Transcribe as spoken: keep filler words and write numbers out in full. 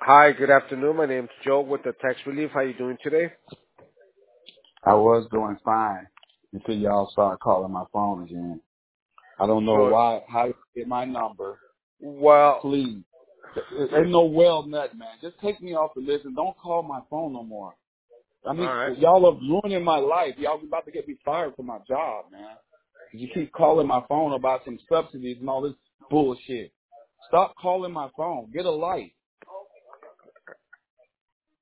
Hi, good afternoon. My name's Joe with the Tax Relief. How you doing today? I was doing fine until y'all started calling my phone again. I don't know So, why, how you get my number. well, Please. There ain't no well nut, man. Just take me off the list and don't call my phone no more. I all mean, right. y'all are ruining my life. Y'all about to get me fired from my job, man. You keep calling my phone about some subsidies and all this bullshit. Stop calling my phone. Get a life.